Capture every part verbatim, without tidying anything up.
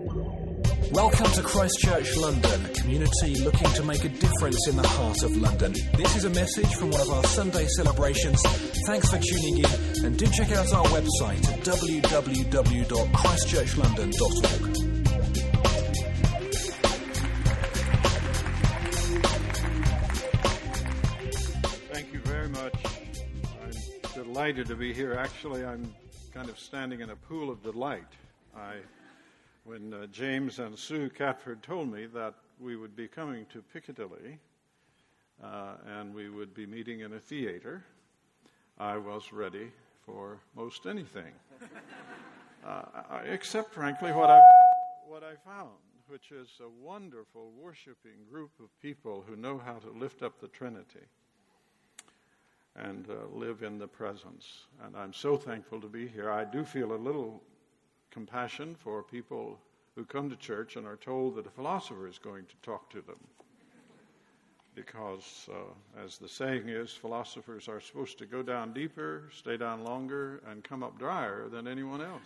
Welcome to Christchurch, London, a community looking to make a difference in the heart of London. This is a message from one of our Sunday celebrations. Thanks for tuning in, and do check out our website at w w w dot christchurch london dot org. Thank you very much. I'm delighted to be here. Actually, I'm kind of standing in a pool of delight. I When uh, James and Sue Catford told me that we would be coming to Piccadilly uh, and we would be meeting in a theater, I was ready for most anything, uh, I, except, frankly, what I what I found, which is a wonderful worshiping group of people who know how to lift up the Trinity and uh, live in the presence. And I'm so thankful to be here. I do feel a little compassion for people who come to church and are told that a philosopher is going to talk to them. Because, uh, as the saying is, philosophers are supposed to go down deeper, stay down longer, and come up drier than anyone else.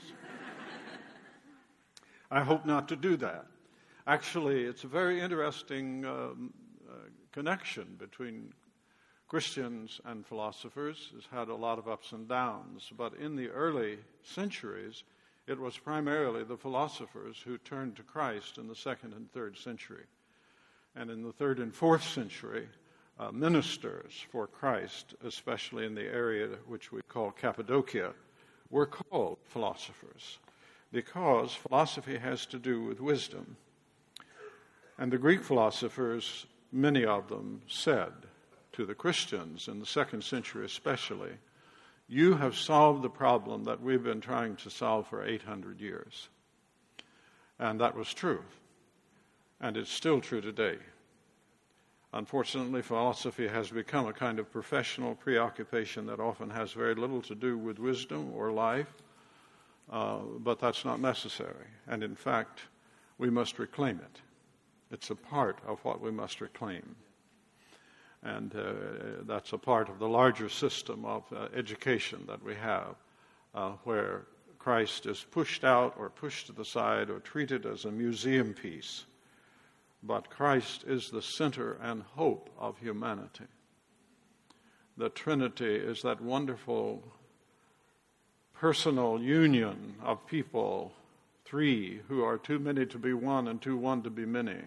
I hope not to do that. Actually, it's a very interesting um, uh, connection between Christians and philosophers. It's had a lot of ups and downs, but in the early centuries, it was primarily the philosophers who turned to Christ in the second and third century. And in the third and fourth century, uh, ministers for Christ, especially in the area which we call Cappadocia, were called philosophers because philosophy has to do with wisdom. And the Greek philosophers, many of them, said to the Christians in the second century especially, "You have solved the problem that we've been trying to solve for eight hundred years. And that was true. And it's still true today. Unfortunately, philosophy has become a kind of professional preoccupation that often has very little to do with wisdom or life, uh, but that's not necessary. And in fact, we must reclaim it. It's a part of what we must reclaim. And uh, that's a part of the larger system of uh, education that we have, uh, where Christ is pushed out or pushed to the side or treated as a museum piece. But Christ is the center and hope of humanity. The Trinity is that wonderful personal union of people, three who are too many to be one and too one to be many,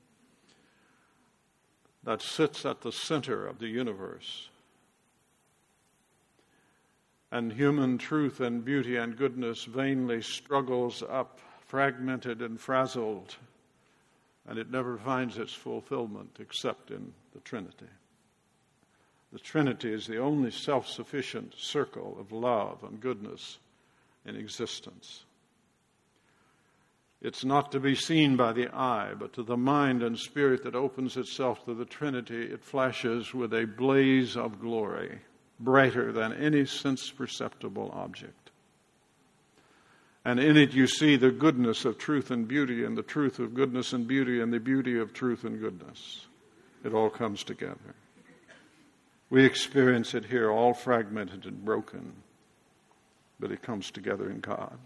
that sits at the center of the universe. And human truth and beauty and goodness vainly struggles up, fragmented and frazzled, and it never finds its fulfillment except in the Trinity. The Trinity is the only self-sufficient circle of love and goodness in existence. It's not to be seen by the eye, but to the mind and spirit that opens itself to the Trinity, it flashes with a blaze of glory, brighter than any sense-perceptible object. And in it you see the goodness of truth and beauty, and the truth of goodness and beauty, and the beauty of truth and goodness. It all comes together. We experience it here, all fragmented and broken, but it comes together in God.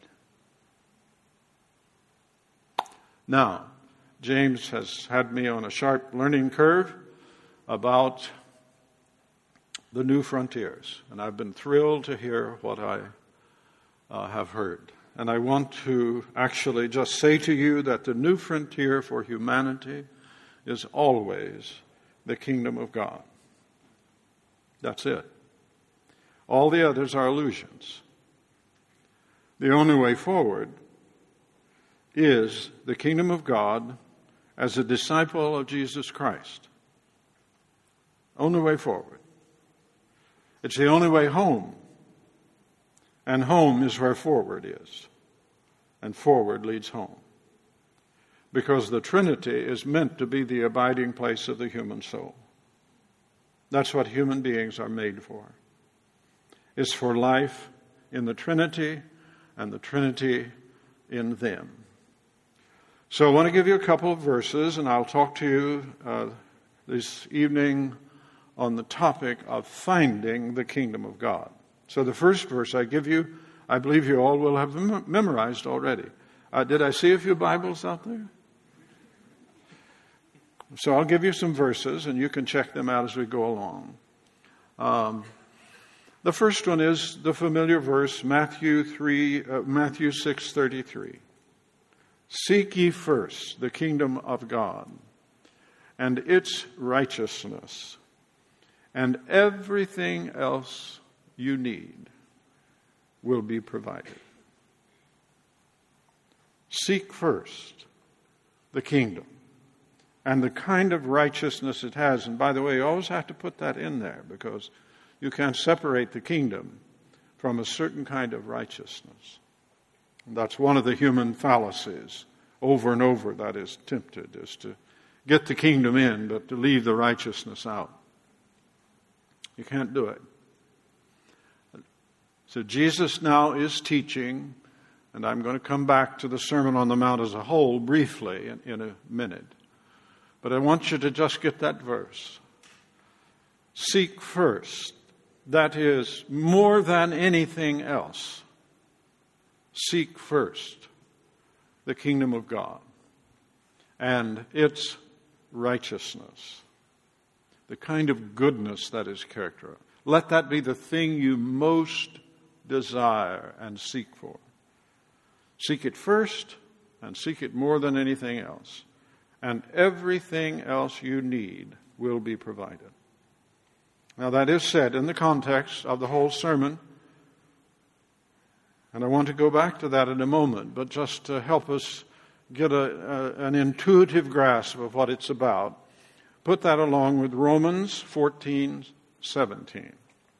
Now, James has had me on a sharp learning curve about the new frontiers, and I've been thrilled to hear what I uh, have heard. And I want to actually just say to you that the new frontier for humanity is always the kingdom of God. That's it. All the others are illusions. The only way forward is the kingdom of God as a disciple of Jesus Christ. Only way forward. It's the only way home. And home is where forward is. And forward leads home. Because the Trinity is meant to be the abiding place of the human soul. That's what human beings are made for. It's for life in the Trinity and the Trinity in them. So I want to give you a couple of verses, and I'll talk to you uh, this evening on the topic of finding the kingdom of God. So the first verse I give you, I believe you all will have mem- memorized already. Uh, did I see a few Bibles out there? So I'll give you some verses, and you can check them out as we go along. Um, the first one is the familiar verse, Matthew three, uh, Matthew six thirty-three. Seek ye first the kingdom of God and its righteousness, and everything else you need will be provided. Seek first the kingdom and the kind of righteousness it has. And by the way, you always have to put that in there, because you can't separate the kingdom from a certain kind of righteousness. And that's one of the human fallacies, over and over, that is tempted, is to get the kingdom in, but to leave the righteousness out. You can't do it. So Jesus now is teaching, and I'm going to come back to the Sermon on the Mount as a whole briefly in, in a minute. But I want you to just get that verse. Seek first, that is, more than anything else, seek first the kingdom of God and its righteousness, the kind of goodness that is characteristic. Let that be the thing you most desire and seek for. Seek it first, and seek it more than anything else. And everything else you need will be provided. Now that is said in the context of the whole sermon, and I want to go back to that in a moment, but just to help us get a, a, an intuitive grasp of what it's about, put that along with Romans fourteen seventeen.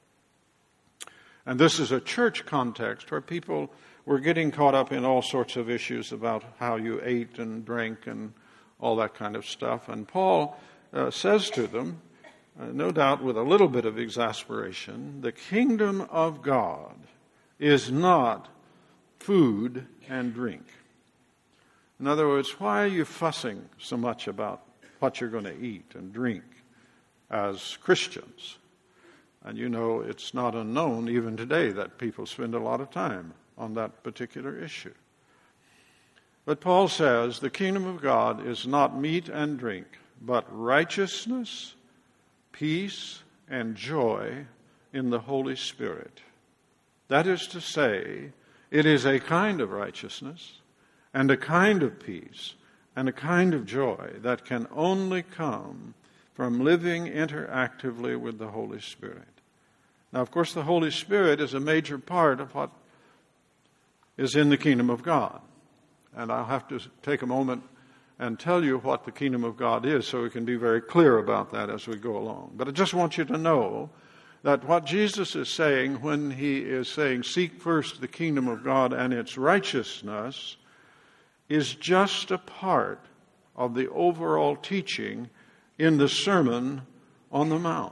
And this is a church context where people were getting caught up in all sorts of issues about how you ate and drank and all that kind of stuff. And Paul uh, says to them, uh, no doubt with a little bit of exasperation, the kingdom of God is not food and drink. In other words, why are you fussing so much about what you're going to eat and drink as Christians? And you know, it's not unknown even today that people spend a lot of time on that particular issue. But Paul says the kingdom of God is not meat and drink, but righteousness, peace, and joy in the Holy Spirit. That is to say, it is a kind of righteousness and a kind of peace and a kind of joy that can only come from living interactively with the Holy Spirit. Now, of course, the Holy Spirit is a major part of what is in the kingdom of God. And I'll have to take a moment and tell you what the kingdom of God is so we can be very clear about that as we go along. But I just want you to know that what Jesus is saying when he is saying, seek first the kingdom of God and its righteousness, is just a part of the overall teaching in the Sermon on the Mount.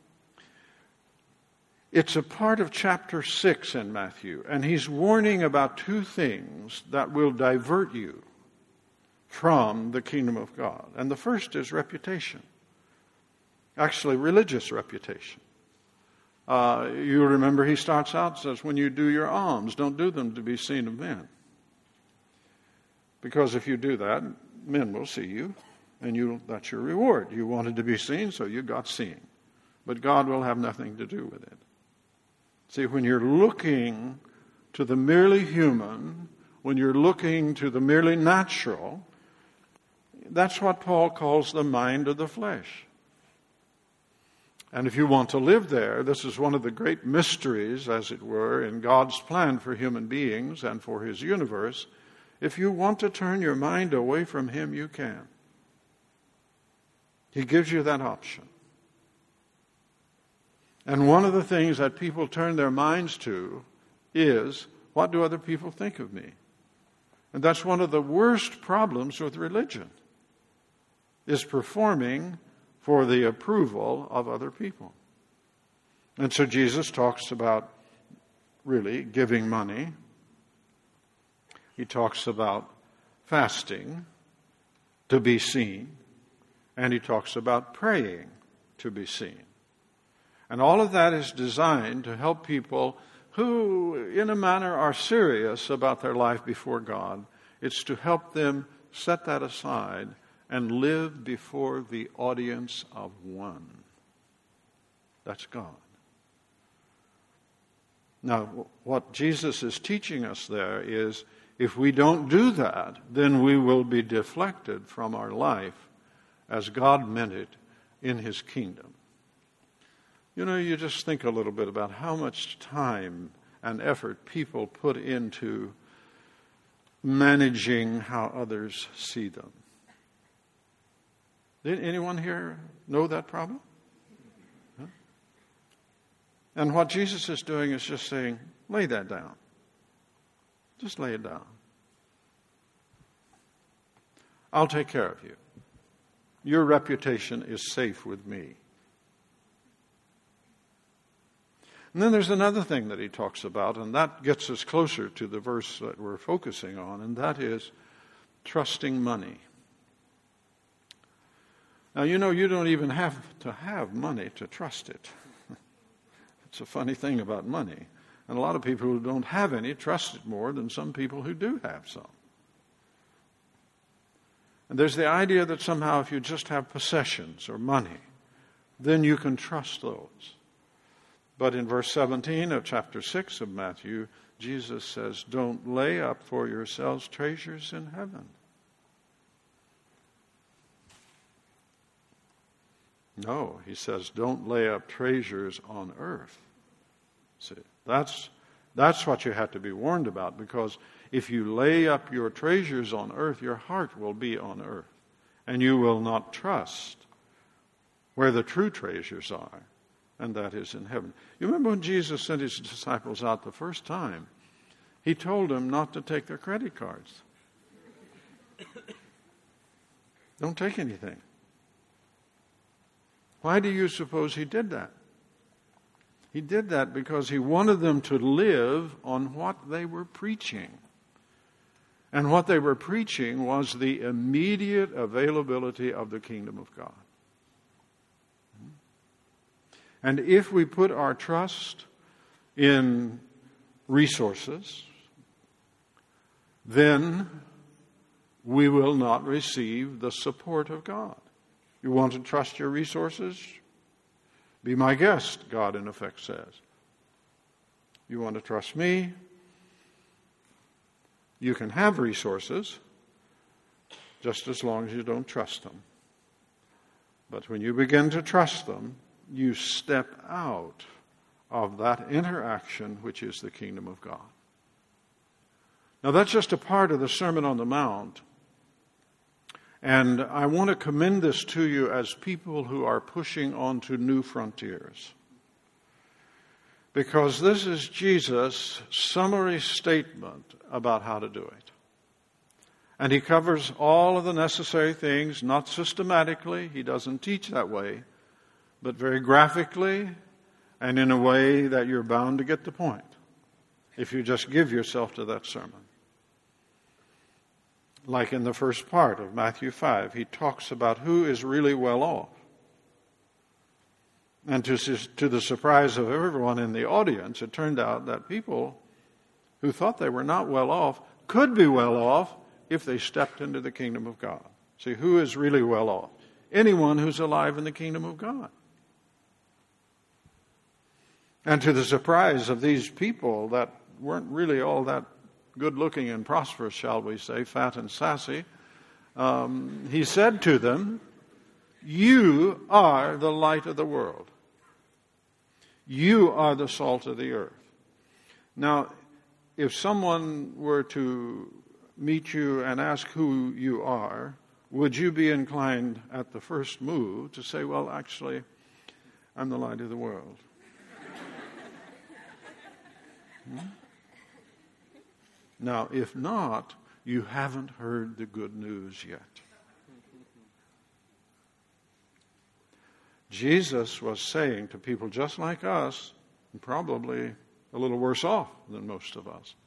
It's a part of chapter six in Matthew, and he's warning about two things that will divert you from the kingdom of God. And the first is reputation. Actually, religious reputation. Uh, you remember he starts out, says, when you do your alms, don't do them to be seen of men. Because if you do that, men will see you, and you that's your reward. You wanted to be seen, so you got seen. But God will have nothing to do with it. See, when you're looking to the merely human, when you're looking to the merely natural, that's what Paul calls the mind of the flesh. And if you want to live there, this is one of the great mysteries, as it were, in God's plan for human beings and for his universe. If you want to turn your mind away from him, you can. He gives you that option. And one of the things that people turn their minds to is, what do other people think of me? And that's one of the worst problems with religion, is performing for the approval of other people. And so Jesus talks about really giving money. He talks about fasting to be seen. And he talks about praying to be seen. And all of that is designed to help people who, in a manner, are serious about their life before God It's to help them set that aside and live before the audience of one. That's God. Now, what Jesus is teaching us there is, if we don't do that, then we will be deflected from our life as God meant it in His kingdom. You know, you just think a little bit about how much time and effort people put into managing how others see them. Did anyone here know that problem? Huh? And what Jesus is doing is just saying, lay that down. Just lay it down. I'll take care of you. Your reputation is safe with me. And then there's another thing that he talks about, and that gets us closer to the verse that we're focusing on, and that is trusting money. Now, you know, you don't even have to have money to trust it. It's a funny thing about money. And a lot of people who don't have any trust it more than some people who do have some. And there's the idea that somehow if you just have possessions or money, then you can trust those. But in verse seventeen of chapter six of Matthew, Jesus says, don't lay up for yourselves treasures in heaven. No, he says, don't lay up treasures on earth. See, that's, that's what you have to be warned about, because if you lay up your treasures on earth, your heart will be on earth, and you will not trust where the true treasures are, and that is in heaven. You remember when Jesus sent his disciples out the first time, he told them not to take their credit cards. Don't take anything. Why do you suppose he did that? He did that because he wanted them to live on what they were preaching. And what they were preaching was the immediate availability of the kingdom of God. And if we put our trust in resources, then we will not receive the support of God. You want to trust your resources? Be my guest, God in effect says. You want to trust me? You can have resources, just as long as you don't trust them. But when you begin to trust them, you step out of that interaction which is the kingdom of God. Now that's just a part of the Sermon on the Mount. And I want to commend this to you as people who are pushing on to new frontiers. Because this is Jesus' summary statement about how to do it. And he covers all of the necessary things, not systematically. He doesn't teach that way, but very graphically and in a way that you're bound to get the point if you just give yourself to that sermon. Like in the first part of Matthew five, he talks about who is really well off. And to, to the surprise of everyone in the audience, it turned out that people who thought they were not well off could be well off if they stepped into the kingdom of God. See, who is really well off? Anyone who's alive in the kingdom of God. And to the surprise of these people that weren't really all that good-looking and prosperous, shall we say, fat and sassy, um, he said to them, you are the light of the world. You are the salt of the earth. Now, if someone were to meet you and ask who you are, would you be inclined at the first move to say, well, actually, I'm the light of the world? hmm? Now, if not, you haven't heard the good news yet. Jesus was saying to people just like us, and probably a little worse off than most of us,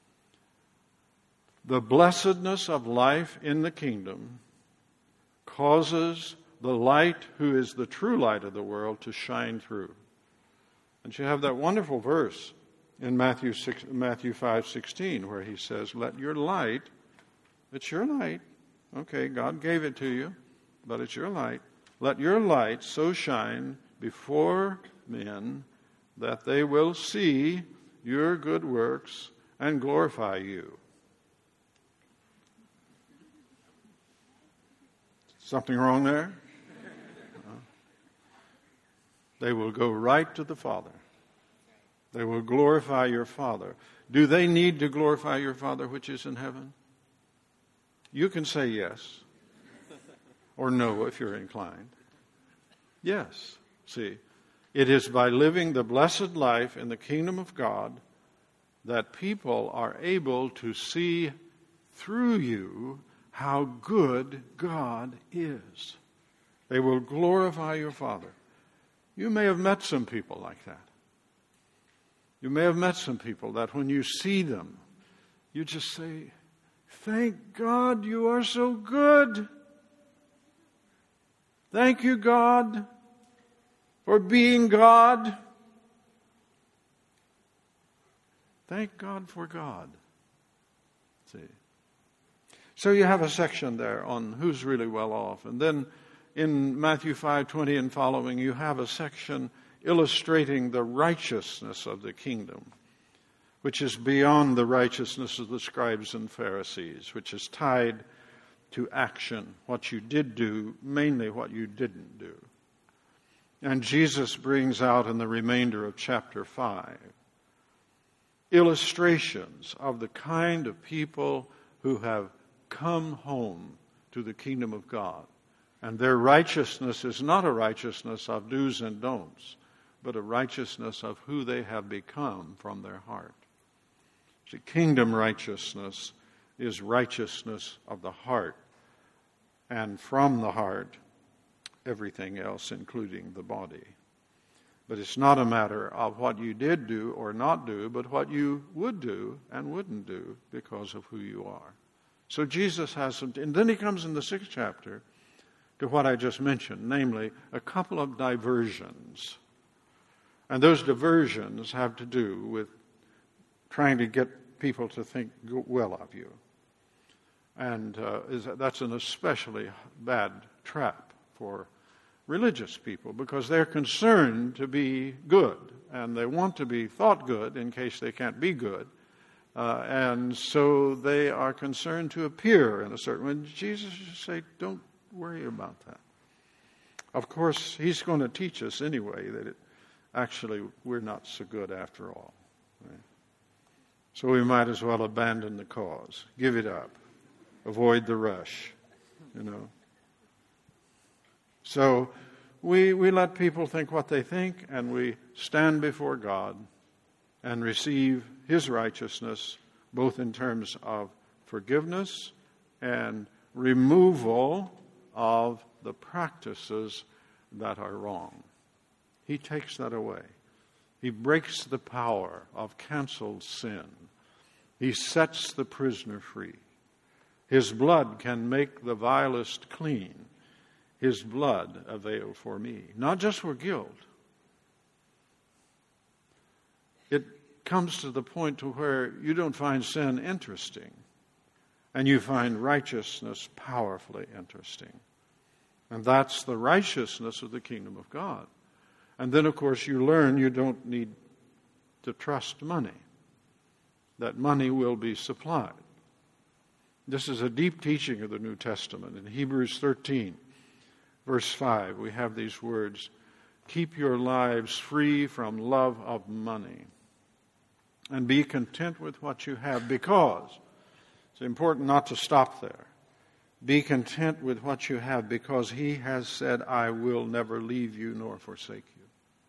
the blessedness of life in the kingdom causes the light, who is the true light of the world, to shine through. And you have that wonderful verse in Matthew six, Matthew five sixteen, where he says, "Let your light It's your light. Okay, God gave it to you, but it's your light. Let your light so shine before men that they will see your good works and glorify you. Something wrong there? No. They will go right to the Father. They will glorify your Father. Do they need to glorify your Father which is in heaven? You can say yes or no if you're inclined. Yes. See, it is by living the blessed life in the kingdom of God that people are able to see through you how good God is. They will glorify your Father. You may have met some people like that. You may have met some people that when you see them, you just say, "Thank God you are so good. Thank you, God, for being God. Thank God for God." See. So you have a section there on who's really well off. And then in Matthew five twenty and following, you have a section illustrating the righteousness of the kingdom, which is beyond the righteousness of the scribes and Pharisees, which is tied to action, what you did do, mainly what you didn't do. And Jesus brings out in the remainder of chapter five illustrations of the kind of people who have come home to the kingdom of God. And their righteousness is not a righteousness of do's and don'ts, but a righteousness of who they have become from their heart. See, kingdom righteousness is righteousness of the heart, and from the heart, everything else, including the body. But it's not a matter of what you did do or not do, but what you would do and wouldn't do because of who you are. So Jesus has some, and then he comes in the sixth chapter to what I just mentioned, namely a couple of diversions. And those diversions have to do with trying to get people to think well of you. And uh, is, that's an especially bad trap for religious people because they're concerned to be good and they want to be thought good in case they can't be good. Uh, and so they are concerned to appear in a certain way. And Jesus would say, don't worry about that. Of course, he's going to teach us anyway that it, actually we're not so good after all. Right? So we might as well abandon the cause. Give it up. Avoid the rush, you know. So we we let people think what they think, and we stand before God and receive his righteousness, both in terms of forgiveness and removal of the practices that are wrong. He takes that away. He breaks the power of canceled sin. He sets the prisoner free. His blood can make the vilest clean. His blood availed for me. Not just for guilt. It comes to the point to where you don't find sin interesting. And you find righteousness powerfully interesting. And that's the righteousness of the kingdom of God. And then, of course, you learn you don't need to trust money. That money will be supplied. This is a deep teaching of the New Testament. In Hebrews thirteen, verse five, we have these words, "Keep your lives free from love of money, and be content with what you have," because it's important not to stop there. Be content with what you have, because he has said, "I will never leave you nor forsake you."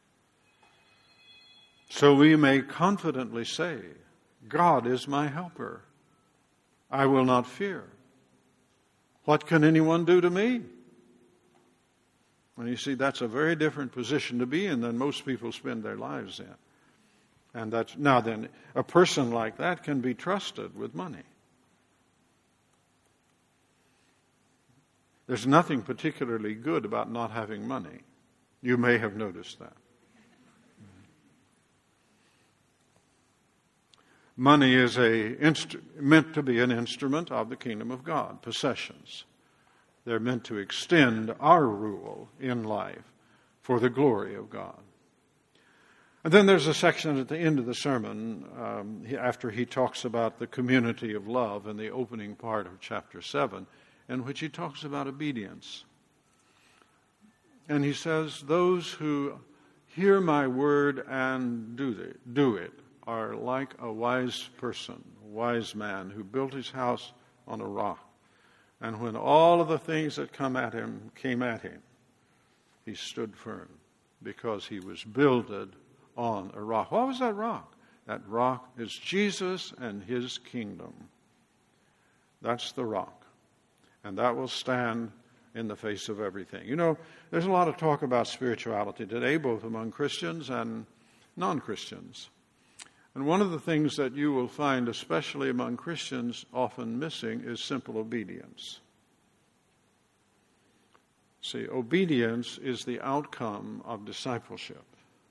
So we may confidently say, God is my helper. I will not fear. What can anyone do to me? And you see, that's a very different position to be in than most people spend their lives in. And that's, now then, a person like that can be trusted with money. There's nothing particularly good about not having money. You may have noticed that. Money is a instru- meant to be an instrument of the kingdom of God, possessions. They're meant to extend our rule in life for the glory of God. And then there's a section at the end of the sermon, um, he, after he talks about the community of love in the opening part of chapter seven, in which he talks about obedience. And he says, those who hear my word and do it, do it are like a wise person, a wise man who built his house on a rock. And when all of the things that come at him came at him, he stood firm because he was builded on a rock. What was that rock? That rock is Jesus and his kingdom. That's the rock. And that will stand in the face of everything. You know, there's a lot of talk about spirituality today, both among Christians and non-Christians. And one of the things that you will find, especially among Christians, often missing is simple obedience. See, obedience is the outcome of discipleship.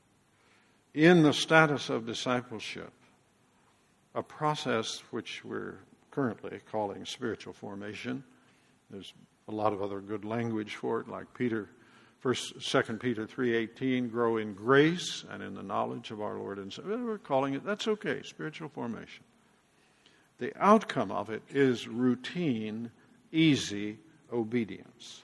In the status of discipleship, a process which we're currently calling spiritual formation, there's a lot of other good language for it, like Peter, First, Second Peter three eighteen, grow in grace and in the knowledge of our Lord and Savior. We're calling it, that's okay, spiritual formation. The outcome of it is routine, easy obedience,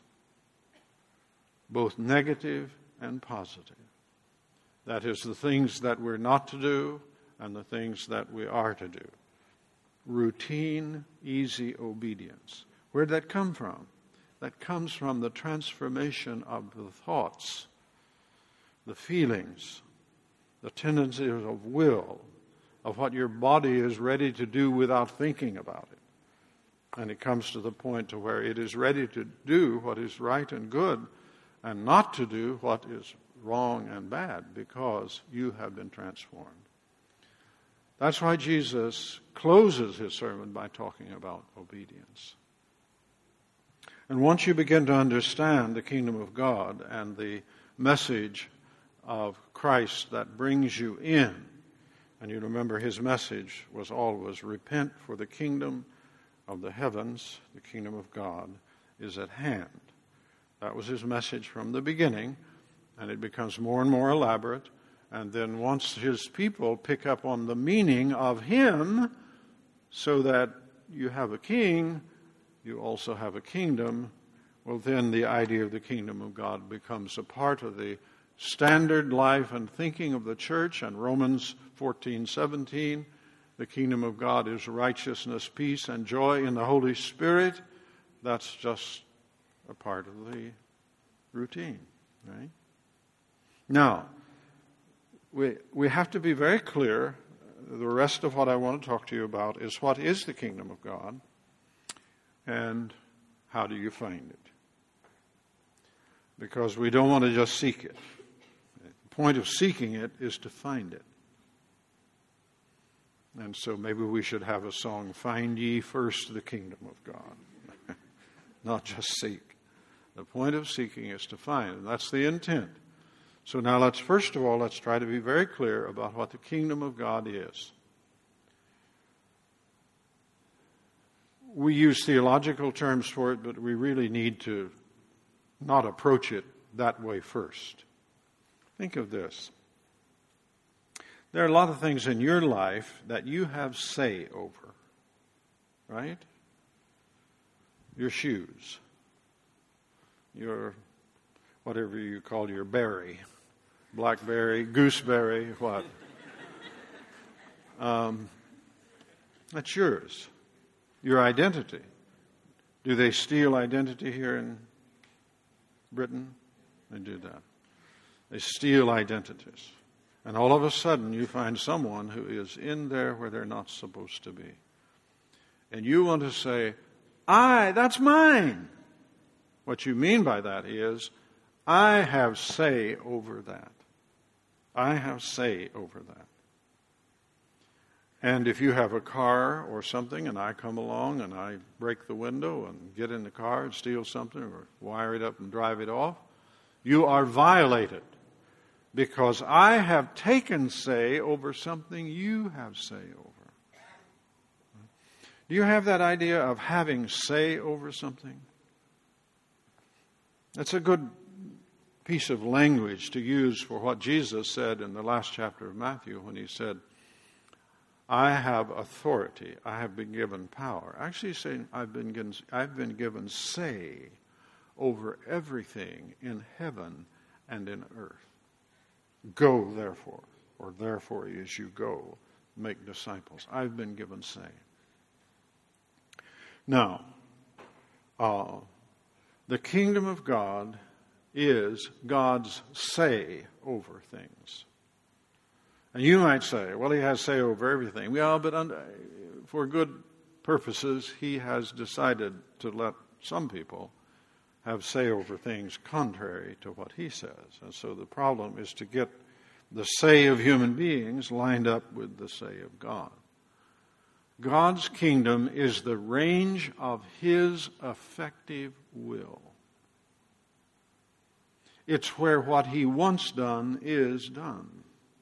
both negative and positive. That is, the things that we're not to do and the things that we are to do. Routine, easy obedience. Where did that come from? That comes from the transformation of the thoughts, the feelings, the tendencies of will, of what your body is ready to do without thinking about it. And it comes to the point to where it is ready to do what is right and good and not to do what is wrong and bad because you have been transformed. That's why Jesus closes his sermon by talking about obedience. And once you begin to understand the kingdom of God and the message of Christ that brings you in, and you remember his message was always repent, for the kingdom of the heavens, the kingdom of God, is at hand. That was his message from the beginning, and it becomes more and more elaborate. And then once his people pick up on the meaning of him, so that you have a king, you also have a kingdom, well, then the idea of the kingdom of God becomes a part of the standard life and thinking of the church. And Romans fourteen seventeen, the kingdom of God is righteousness, peace, and joy in the Holy Spirit. That's just a part of the routine, right? Now, we we have to be very clear. The rest of what I want to talk to you about is what is the kingdom of God and how do you find it? Because we don't want to just seek it. The point of seeking it is to find it. And so maybe we should have a song, Find Ye First the Kingdom of God. Not just seek. The point of seeking is to find, and that's the intent. So now let's, first of all, let's try to be very clear about what the kingdom of God is. We use theological terms for it, but we really need to not approach it that way first. Think of this. There are a lot of things in your life that you have say over, right? Your shoes, your, whatever you call your berry, blackberry, gooseberry, what? Um, that's yours. Your identity. Do they steal identity here in Britain? They do that. They steal identities. And all of a sudden you find someone who is in there where they're not supposed to be. And you want to say, I, that's mine. What you mean by that is, I have say over that. I have say over that. And if you have a car or something and I come along and I break the window and get in the car and steal something or wire it up and drive it off, you are violated because I have taken say over something you have say over. Do you have that idea of having say over something? That's a good piece of language to use for what Jesus said in the last chapter of Matthew when he said, I have authority, I have been given power. Actually he's saying, I've been given, I've been given say over everything in heaven and in earth. Go, therefore, or therefore as you go, make disciples. I've been given say. Now, uh, the kingdom of God is God's say over things. And you might say, well, he has say over everything. Well, but under, for good purposes, he has decided to let some people have say over things contrary to what he says. And so the problem is to get the say of human beings lined up with the say of God. God's kingdom is the range of his effective will. It's where what he wants done is done.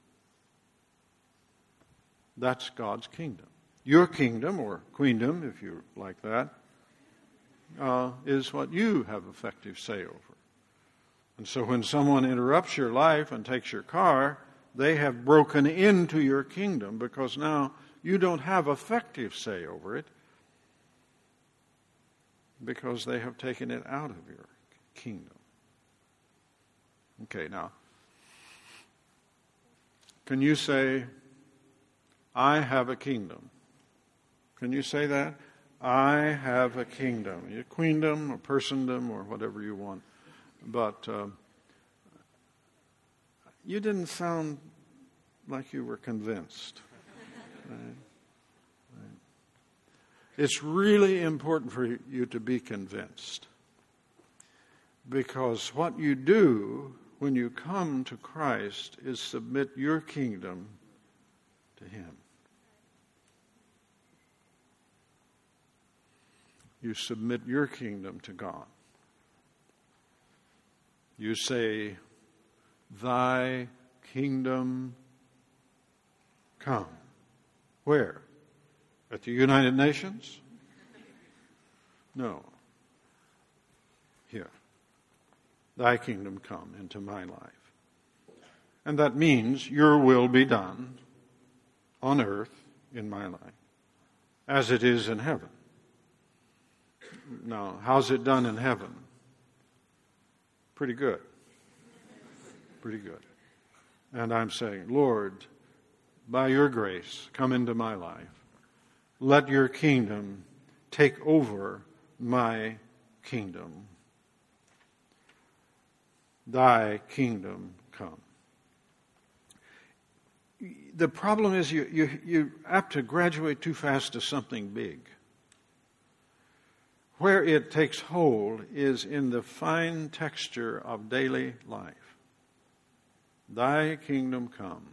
That's God's kingdom. Your kingdom, or queendom, if you like that, uh, is what you have effective say over. And so when someone interrupts your life and takes your car, they have broken into your kingdom because now you don't have effective say over it because they have taken it out of your kingdom. Okay, now, can you say, I have a kingdom? Can you say that? I have a kingdom. A queendom, or persondom, or whatever you want. But uh, you didn't sound like you were convinced. Right? Right. It's really important for you to be convinced. Because what you do when you come to Christ is submit your kingdom to him. You submit your kingdom to God. You say, thy kingdom come. Where? At the United Nations? No. Here. Thy kingdom come into my life. And that means your will be done on earth in my life as it is in heaven. Now, how's it done in heaven? Pretty good. Pretty good. And I'm saying, Lord, by your grace, come into my life. Let your kingdom take over my kingdom. Thy kingdom come. The problem is you, you, you're apt to graduate too fast to something big. Where it takes hold is in the fine texture of daily life. Thy kingdom come.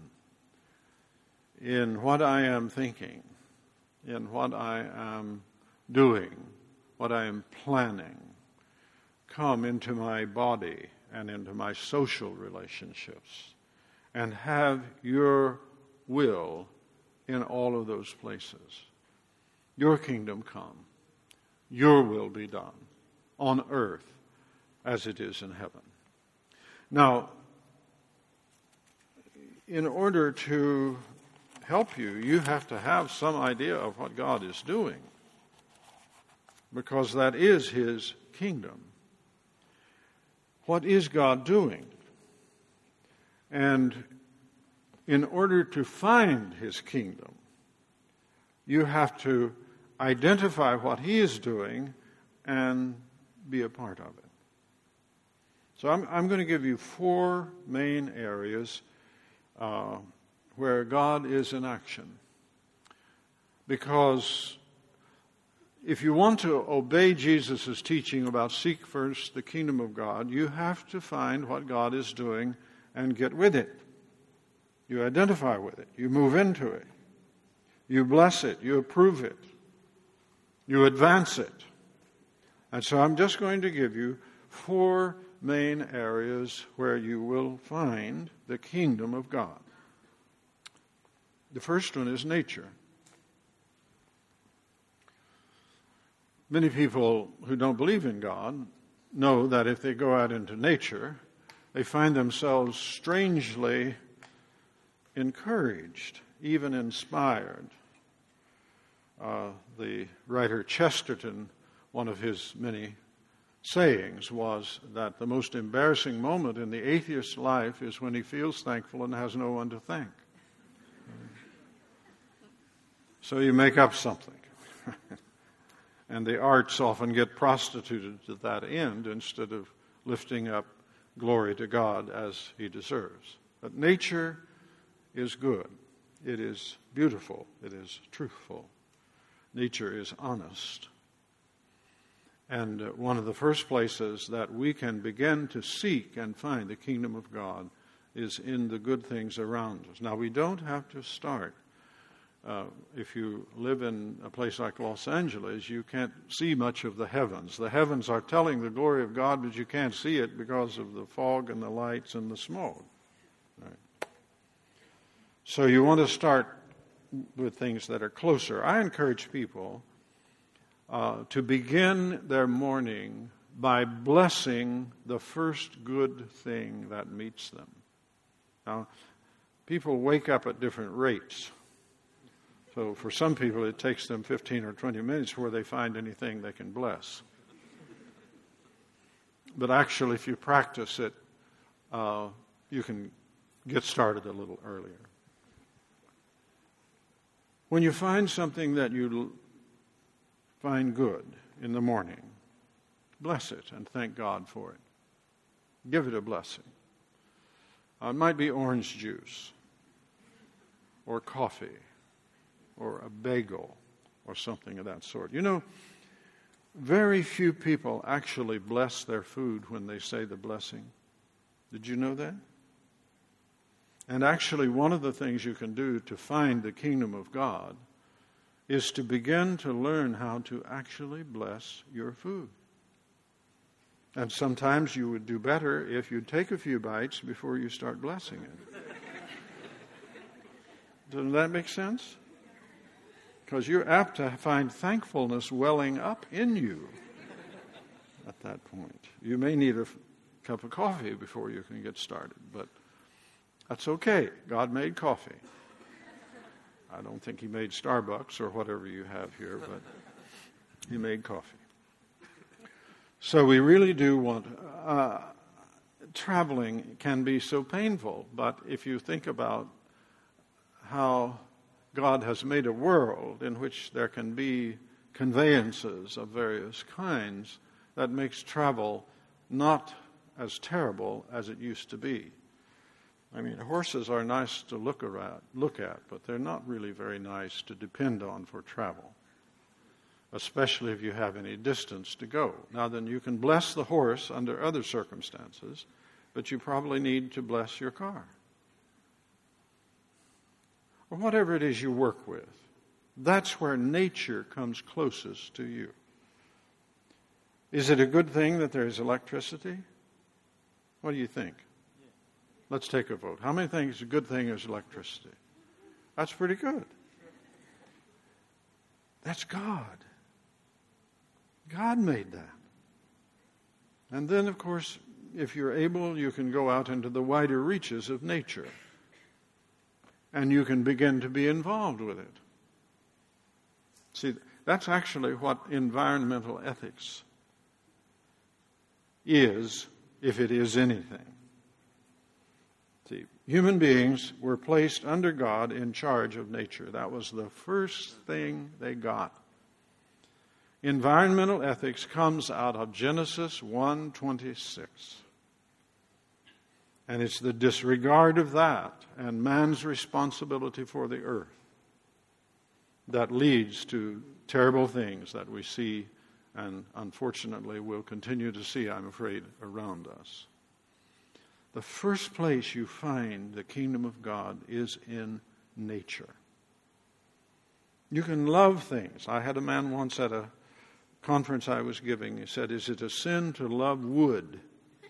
In what I am thinking, in what I am doing, what I am planning, come into my body and into my social relationships, and have your will in all of those places. Your kingdom come. Your will be done on earth as it is in heaven. Now, in order to help you, you have to have some idea of what God is doing, because that is his kingdom. What is God doing? And in order to find his kingdom, you have to identify what he is doing and be a part of it. So I'm, I'm going to give you four main areas uh, where God is in action. Because if you want to obey Jesus' teaching about seek first the kingdom of God, you have to find what God is doing and get with it. You identify with it. You move into it. You bless it. You approve it. You advance it. And so I'm just going to give you four main areas where you will find the kingdom of God. The first one is nature. Many people who don't believe in God know that if they go out into nature, they find themselves strangely encouraged, even inspired. Uh, the writer Chesterton, one of his many sayings was that the most embarrassing moment in the atheist's life is when he feels thankful and has no one to thank. So you make up something. And the arts often get prostituted to that end instead of lifting up glory to God as he deserves. But nature is good. It is beautiful. It is truthful. Nature is honest. And one of the first places that we can begin to seek and find the kingdom of God is in the good things around us. Now, we don't have to start. Uh, if you live in a place like Los Angeles, you can't see much of the heavens. The heavens are telling the glory of God, but you can't see it because of the fog and the lights and the smoke. Right. So you want to start with things that are closer. I encourage people Uh, to begin their morning by blessing the first good thing that meets them. Now, people wake up at different rates. So for some people, it takes them fifteen or twenty minutes before they find anything they can bless. But actually, if you practice it, uh, you can get started a little earlier. When you find something that you find good in the morning, bless it and thank God for it. Give it a blessing. Uh, it might be orange juice or coffee or a bagel or something of that sort. You know, very few people actually bless their food when they say the blessing. Did you know that? And actually, one of the things you can do to find the kingdom of God is to begin to learn how to actually bless your food. And sometimes you would do better if you take a few bites before you start blessing it. Doesn't that make sense? Because you're apt to find thankfulness welling up in you at that point. You may need a f- cup of coffee before you can get started, but that's okay. God made coffee. I don't think he made Starbucks or whatever you have here, but he made coffee. So we really do want... Uh, traveling can be so painful, but if you think about how God has made a world in which there can be conveyances of various kinds, that makes travel not as terrible as it used to be. I mean, horses are nice to look around, look at, but they're not really very nice to depend on for travel, especially if you have any distance to go. Now then, you can bless the horse under other circumstances, but you probably need to bless your car. Or whatever it is you work with. That's where nature comes closest to you. Is it a good thing that there is electricity? What do you think? Let's take a vote. How many think it's a good thing is electricity? That's pretty good. That's God. God made that. And then, of course, if you're able, you can go out into the wider reaches of nature. And you can begin to be involved with it. See, that's actually what environmental ethics is, if it is anything. See, human beings were placed under God in charge of nature. That was the first thing they got. Environmental ethics comes out of Genesis one twenty-six. And it's the disregard of that and man's responsibility for the earth that leads to terrible things that we see and unfortunately will continue to see, I'm afraid, around us. The first place you find the kingdom of God is in nature. You can love things. I had a man once at a conference I was giving. He said, "Is it a sin to love wood?"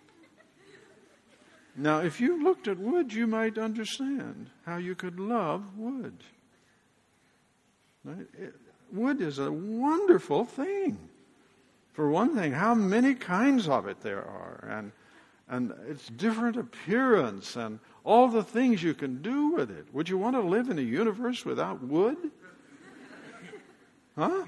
Now, if you looked at wood, you might understand how you could love wood. Right? It, wood is a wonderful thing. For one thing, how many kinds of it there are, and and its different appearance, and all the things you can do with it. Would you want to live in a universe without wood? Huh?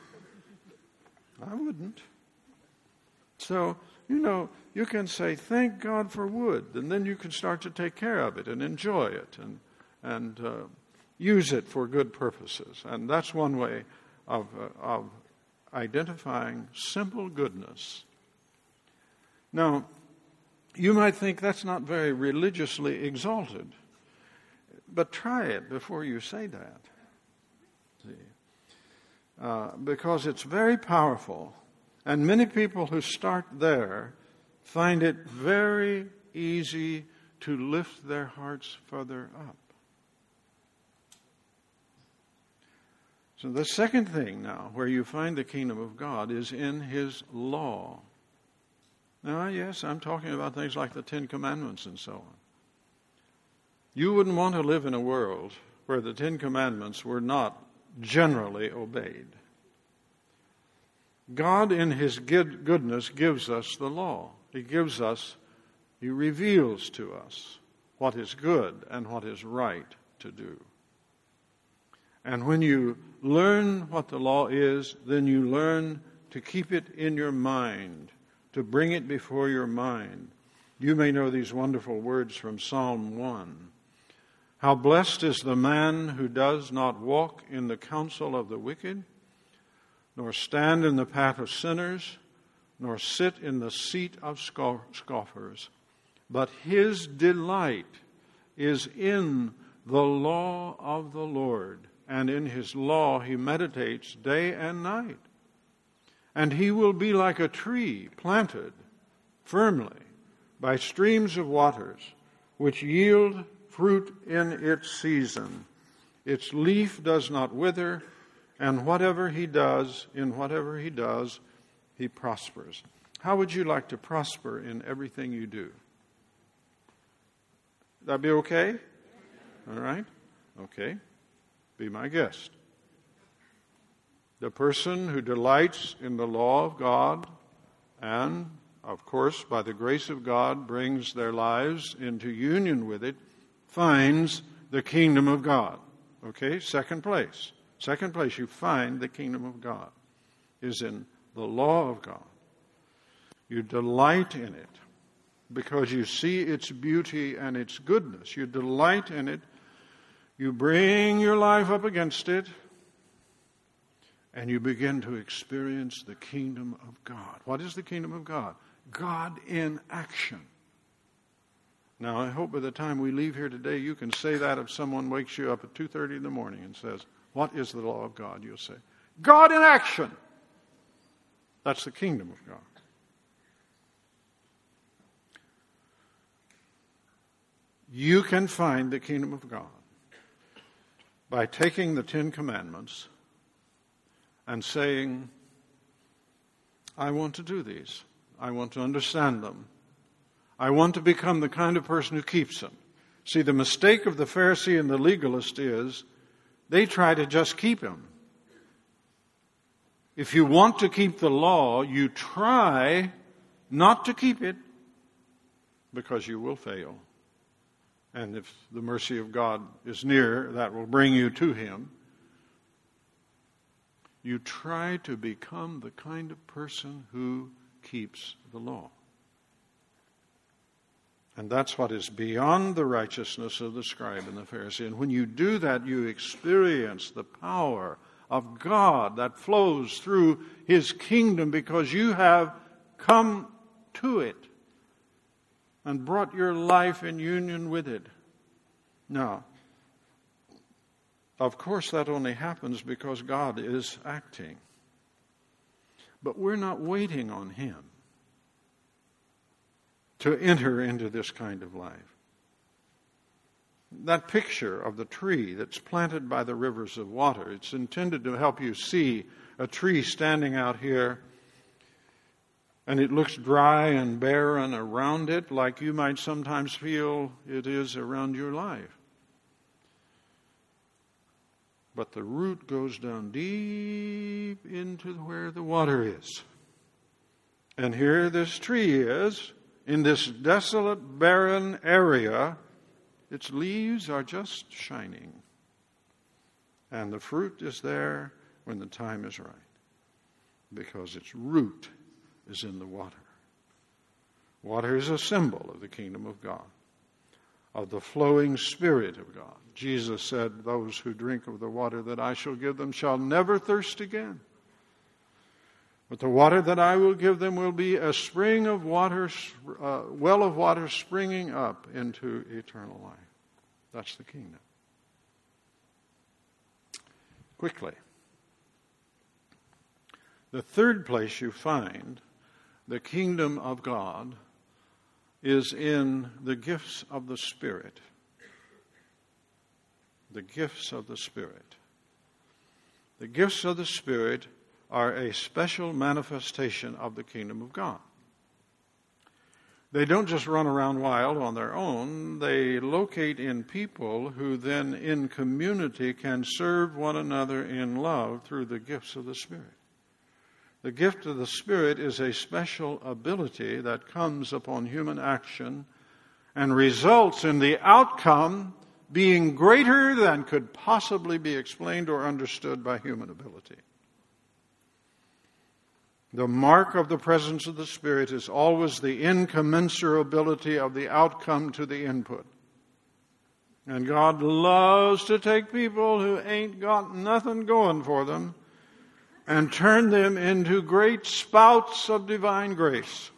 I wouldn't. So, you know, you can say, thank God for wood, and then you can start to take care of it and enjoy it and and uh, use it for good purposes. And that's one way of uh, of identifying simple goodness. Now, you might think that's not very religiously exalted, but try it before you say that. See? Uh, because it's very powerful, and many people who start there find it very easy to lift their hearts further up. So the second thing now, where you find the kingdom of God, is in His law. Now, yes, I'm talking about things like the Ten Commandments and so on. You wouldn't want to live in a world where the Ten Commandments were not generally obeyed. God, in His goodness, gives us the law. He gives us, He reveals to us what is good and what is right to do. And when you learn what the law is, then you learn to keep it in your mind, to bring it before your mind. You may know these wonderful words from Psalm one. How blessed is the man who does not walk in the counsel of the wicked, nor stand in the path of sinners, nor sit in the seat of scoffers. But his delight is in the law of the Lord, and in His law he meditates day and night. And he will be like a tree planted firmly by streams of waters, which yield fruit in its season. Its leaf does not wither, and whatever he does, in whatever he does, he prospers. How would you like to prosper in everything you do? That be okay? All right? Okay. Be my guest. The person who delights in the law of God and, of course, by the grace of God, brings their lives into union with it, finds the kingdom of God. Okay? Second place. Second place you find the kingdom of God is in the law of God. You delight in it because you see its beauty and its goodness. You delight in it. You bring your life up against it, and you begin to experience the kingdom of God. What is the kingdom of God? God in action. Now, I hope by the time we leave here today, you can say that if someone wakes you up at two thirty in the morning and says, what is the law of God? You'll say, God in action. That's the kingdom of God. You can find the kingdom of God by taking the Ten Commandments and saying, I want to do these. I want to understand them. I want to become the kind of person who keeps them. See, the mistake of the Pharisee and the legalist is they try to just keep them. If you want to keep the law, you try not to keep it because you will fail. And if the mercy of God is near, that will bring you to Him. You try to become the kind of person who keeps the law. And that's what is beyond the righteousness of the scribe and the Pharisee. And when you do that, you experience the power of God that flows through His kingdom because you have come to it and brought your life in union with it. Now, of course, that only happens because God is acting. But we're not waiting on Him to enter into this kind of life. That picture of the tree that's planted by the rivers of water, it's intended to help you see a tree standing out here, and it looks dry and barren around it, like you might sometimes feel it is around your life. But the root goes down deep into where the water is. And here this tree is, in this desolate, barren area. Its leaves are just shining. And the fruit is there when the time is right, because its root is in the water. Water is a symbol of the kingdom of God, of the flowing Spirit of God. Jesus said, those who drink of the water that I shall give them shall never thirst again. But the water that I will give them will be a spring of water, a well of water springing up into eternal life. That's the kingdom. Quickly. The third place you find the kingdom of God is in the gifts of the Spirit. The gifts of the Spirit. The gifts of the Spirit are a special manifestation of the kingdom of God. They don't just run around wild on their own. They locate in people who then in community can serve one another in love through the gifts of the Spirit. The gift of the Spirit is a special ability that comes upon human action and results in the outcome being greater than could possibly be explained or understood by human ability. The mark of the presence of the Spirit is always the incommensurability of the outcome to the input. And God loves to take people who ain't got nothing going for them and turn them into great spouts of divine grace.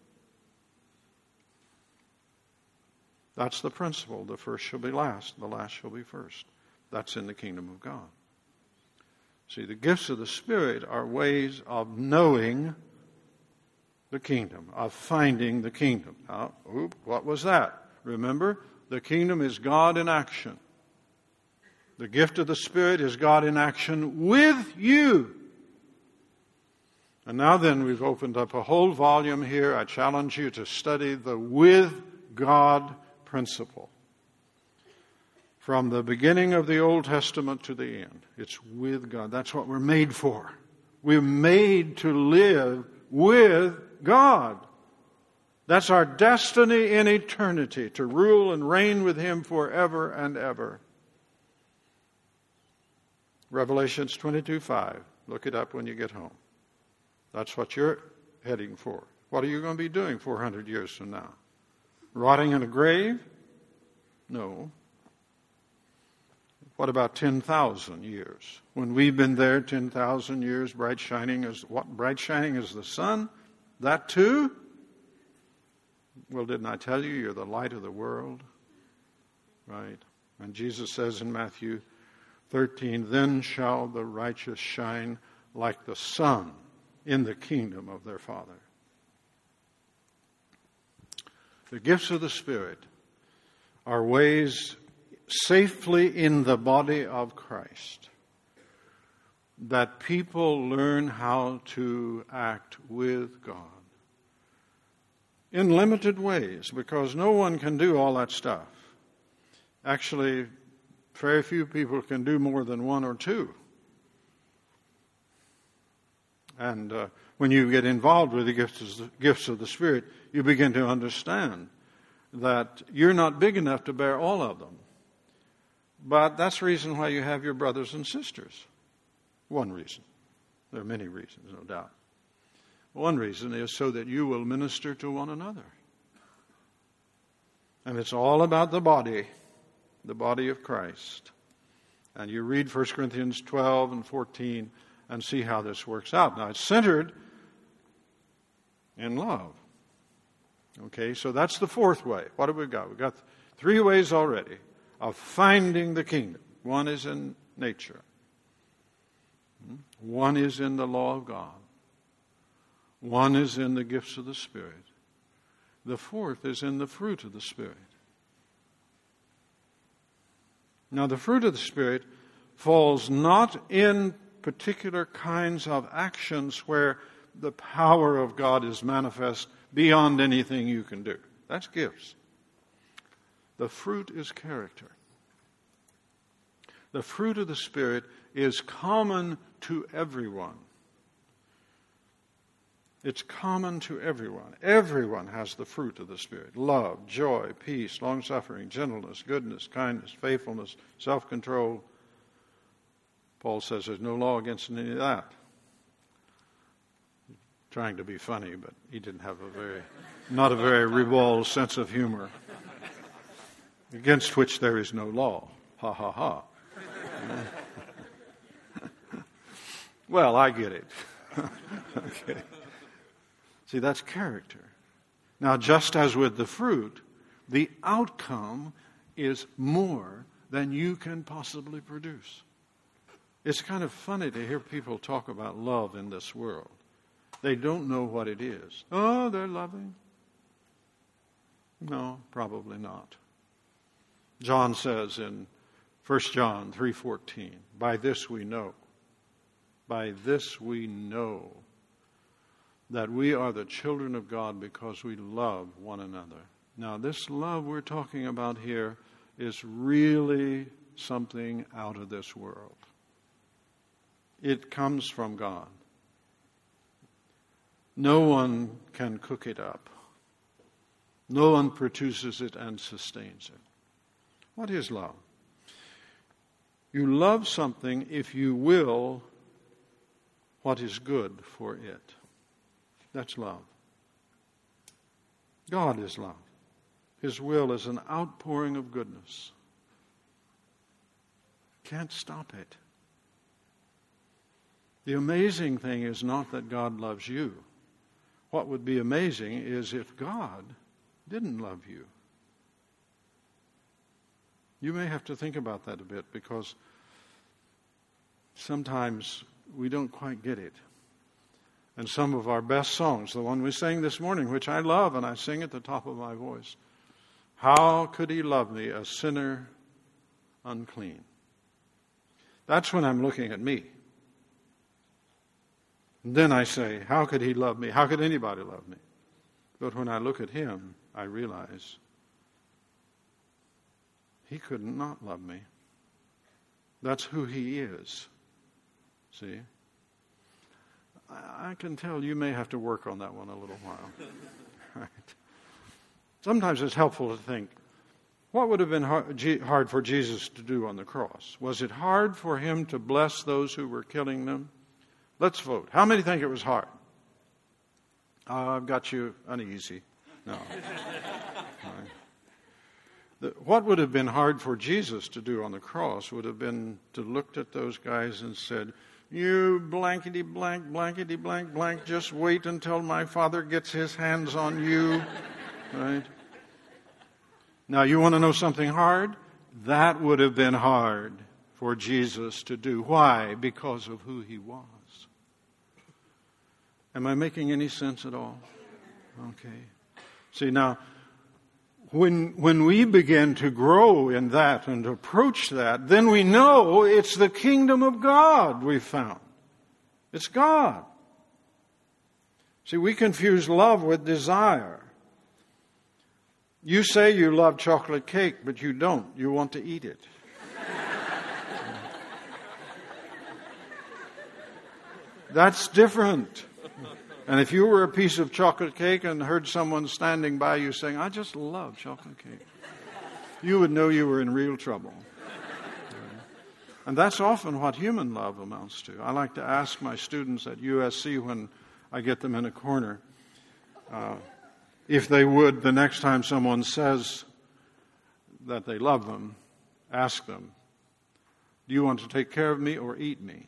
That's the principle. The first shall be last, the last shall be first. That's in the kingdom of God. See, the gifts of the Spirit are ways of knowing the kingdom, of finding the kingdom. Now, oop, what was that? Remember, the kingdom is God in action. The gift of the Spirit is God in action with you. And now then, we've opened up a whole volume here. I challenge you to study the with God principle. From the beginning of the Old Testament to the end, it's with God. That's what we're made for. We're made to live with God. That's our destiny in eternity, to rule and reign with Him forever and ever. Revelations twenty-two five. Look it up when you get home. That's what you're heading for. What are you going to be doing four hundred years from now? Rotting in a grave? No. What about ten thousand years? When we've been there ten thousand years, bright shining as what? Bright shining as the sun? That too? Well, didn't I tell you you're the light of the world? Right. And Jesus says in Matthew thirteen, then shall the righteous shine like the sun in the kingdom of their Father. The gifts of the Spirit are ways safely in the body of Christ that people learn how to act with God in limited ways, because no one can do all that stuff. Actually, very few people can do more than one or two. And uh, when you get involved with the gifts of the, gifts of the Spirit, you begin to understand that you're not big enough to bear all of them. But that's the reason why you have your brothers and sisters. One reason. There are many reasons, no doubt. One reason is so that you will minister to one another. And it's all about the body, the body of Christ. And you read First Corinthians twelve and fourteen and see how this works out. Now, it's centered in love. Okay, so that's the fourth way. What have we got? We've got three ways already of finding the kingdom. One is in nature. One is in the law of God. One is in the gifts of the Spirit. The fourth is in the fruit of the Spirit. Now, the fruit of the Spirit falls not in particular kinds of actions where the power of God is manifest beyond anything you can do. That's gifts. The fruit is character. The fruit of the Spirit is common to everyone. It's common to everyone. Everyone has the fruit of the Spirit. Love, joy, peace, long-suffering, gentleness, goodness, kindness, faithfulness, self-control. Paul says there's no law against any of that. Trying to be funny, but he didn't have a very, not a very ribald sense of humor. Against which there is no law. Ha, ha, ha. Well, I get it. Okay. See, that's character. Now, just as with the fruit, the outcome is more than you can possibly produce. It's kind of funny to hear people talk about love in this world. They don't know what it is. Oh, they're loving. No, probably not. John says in First John three fourteen, by this we know, by this we know that we are the children of God because we love one another. Now, this love we're talking about here is really something out of this world. It comes from God. No one can cook it up. No one produces it and sustains it. What is love? You love something if you will what is good for it. That's love. God is love. His will is an outpouring of goodness. Can't stop it. The amazing thing is not that God loves you. What would be amazing is if God didn't love you. You may have to think about that a bit, because sometimes we don't quite get it. And some of our best songs, the one we sang this morning, which I love and I sing at the top of my voice, how could he love me, a sinner unclean? That's when I'm looking at me. And then I say, how could he love me? How could anybody love me? But when I look at him, I realize he could not love me. That's who he is. See? I can tell you may have to work on that one a little while. Right? Sometimes it's helpful to think, what would have been hard for Jesus to do on the cross? Was it hard for him to bless those who were killing them? Let's vote. How many think it was hard? Uh, I've got you uneasy. No. Right. The, what would have been hard for Jesus to do on the cross would have been to look at those guys and said, you blankety blank, blankety blank, blank, just wait until my Father gets his hands on you. Right? Now, you want to know something hard? That would have been hard for Jesus to do. Why? Because of who he was. Am I making any sense at all? Okay. See, now, when when we begin to grow in that and approach that, then we know it's the kingdom of God we've found. It's God. See, we confuse love with desire. You say you love chocolate cake, but you don't. You want to eat it. That's different. And if you were a piece of chocolate cake and heard someone standing by you saying, I just love chocolate cake, you would know you were in real trouble. And that's often what human love amounts to. I like to ask my students at U S C when I get them in a corner, uh, if they would, the next time someone says that they love them, ask them, do you want to take care of me or eat me?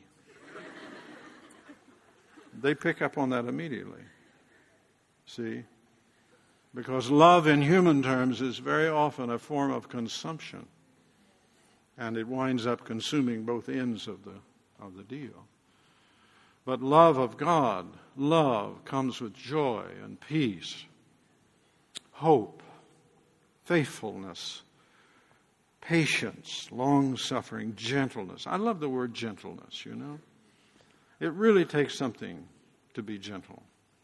They pick up on that immediately. See? Because love in human terms is very often a form of consumption. And it winds up consuming both ends of the of the deal. But love of God, love comes with joy and peace, hope, faithfulness, patience, long-suffering, gentleness. I love the word gentleness, you know. It really takes something to be gentle.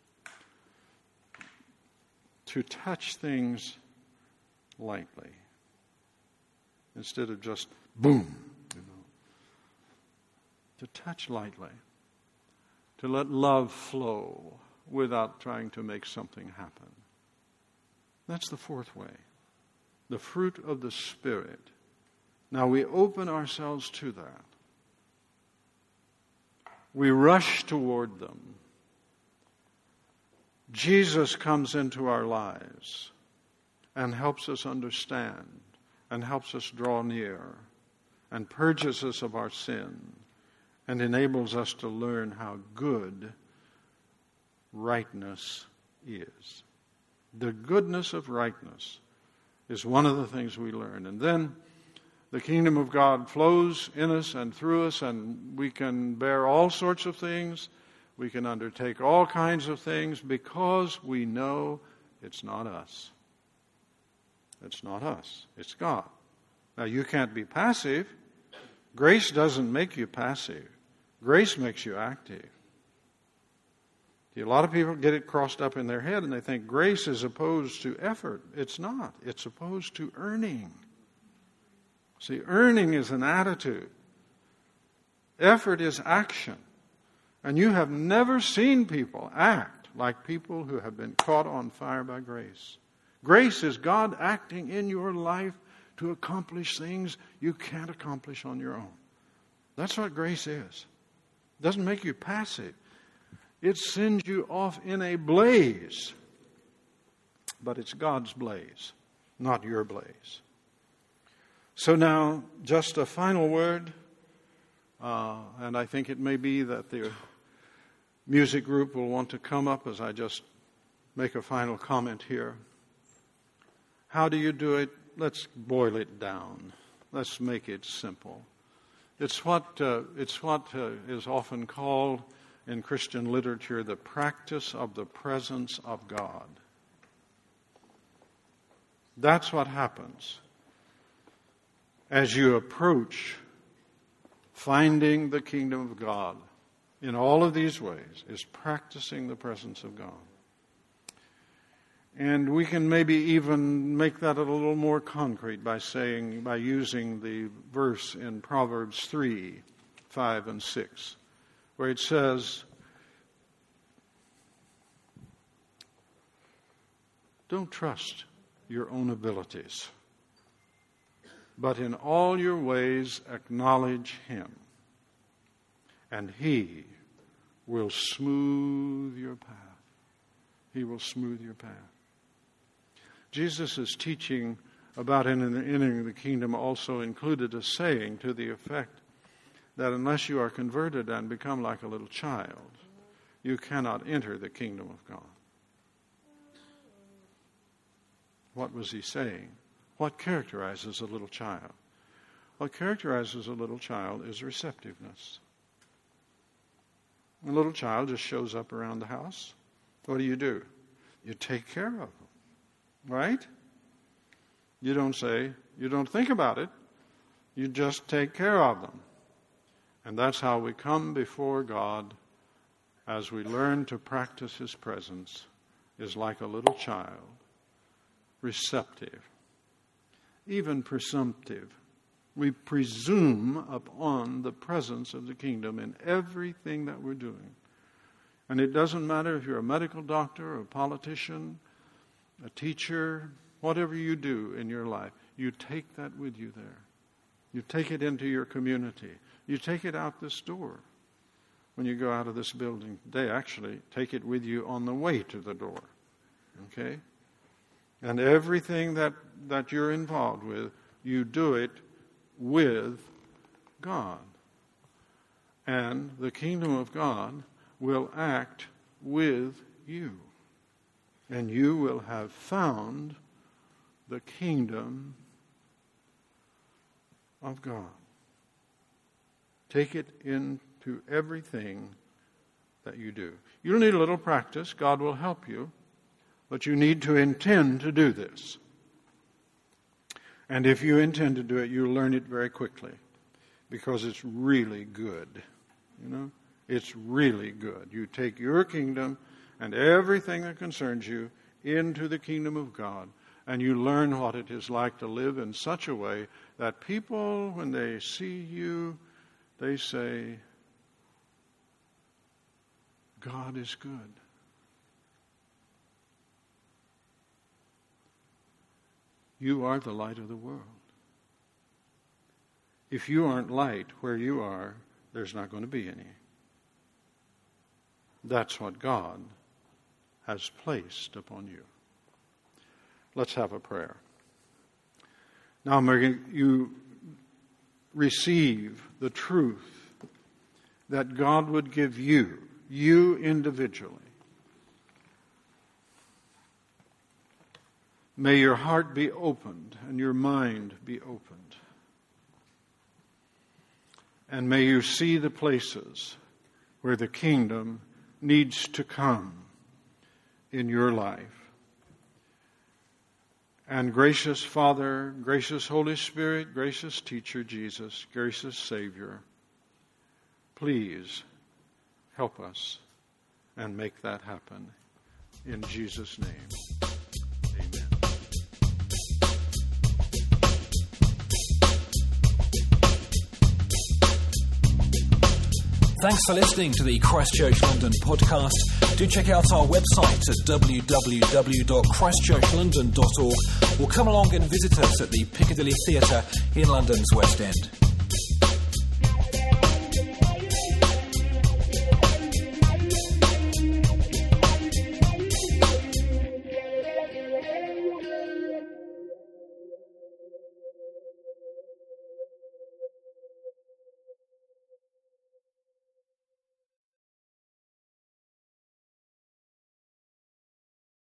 To touch things lightly instead of just boom, you know. To touch lightly. To let love flow without trying to make something happen. That's the fourth way. The fruit of the Spirit. Now we open ourselves to that. We rush toward them. Jesus comes into our lives and helps us understand and helps us draw near and purges us of our sin and enables us to learn how good rightness is. The goodness of rightness is one of the things we learn. And then the kingdom of God flows in us and through us, and we can bear all sorts of things. We can undertake all kinds of things because we know it's not us. It's not us. It's God. Now, you can't be passive. Grace doesn't make you passive. Grace makes you active. See, a lot of people get it crossed up in their head and they think grace is opposed to effort. It's not. It's opposed to earning. See, earning is an attitude. Effort is action. And you have never seen people act like people who have been caught on fire by grace. Grace is God acting in your life to accomplish things you can't accomplish on your own. That's what grace is. It doesn't make you passive. It sends you off in a blaze. But it's God's blaze, not your blaze. So now, just a final word. Uh, and I think it may be that the music group will want to come up as I just make a final comment here. How do you do it? Let's boil it down. Let's make it simple. It's what uh, it's what uh, is often called in Christian literature the practice of the presence of God. That's what happens as you approach finding the kingdom of God in all of these ways, is practicing the presence of God. And we can maybe even make that a little more concrete by saying, by using the verse in Proverbs three, five, and six, where it says, don't trust your own abilities, but in all your ways acknowledge Him, and He will smooth your path. He will smooth your path. Jesus' teaching about entering the kingdom also included a saying to the effect that unless you are converted and become like a little child, you cannot enter the kingdom of God. What was he saying? What characterizes a little child? What characterizes a little child is receptiveness. A little child just shows up around the house. What do you do? You take care of them. Right? You don't say, you don't think about it. You just take care of them. And that's how we come before God as we learn to practice His presence, is like a little child, receptive, even presumptive. We presume upon the presence of the kingdom in everything that we're doing. And it doesn't matter if you're a medical doctor or a politician, a teacher, whatever you do in your life, you take that with you there. You take it into your community. You take it out this door. When you go out of this building today, actually, take it with you on the way to the door. Okay? And everything that, that you're involved with, you do it with God. And the kingdom of God will act with you. And you will have found the kingdom of God. Take it into everything that you do. You'll need a little practice. God will help you. But you need to intend to do this. And if you intend to do it, you'll learn it very quickly. Because it's really good. You know? It's really good. You take your kingdom and everything that concerns you into the kingdom of God. And you learn what it is like to live in such a way that people, when they see you, they say, God is good. You are the light of the world. If you aren't light where you are, there's not going to be any. That's what God has placed upon you. Let's have a prayer. Now may you receive the truth that God would give you, you individually. May your heart be opened and your mind be opened. And may you see the places where the kingdom needs to come in your life. And gracious Father, gracious Holy Spirit, gracious Teacher Jesus, gracious Savior, please help us and make that happen. In Jesus' name, amen. Thanks for listening to the Christchurch London podcast. Do check out our website at w w w dot christchurch london dot org or come along and visit us at the Piccadilly Theatre in London's West End.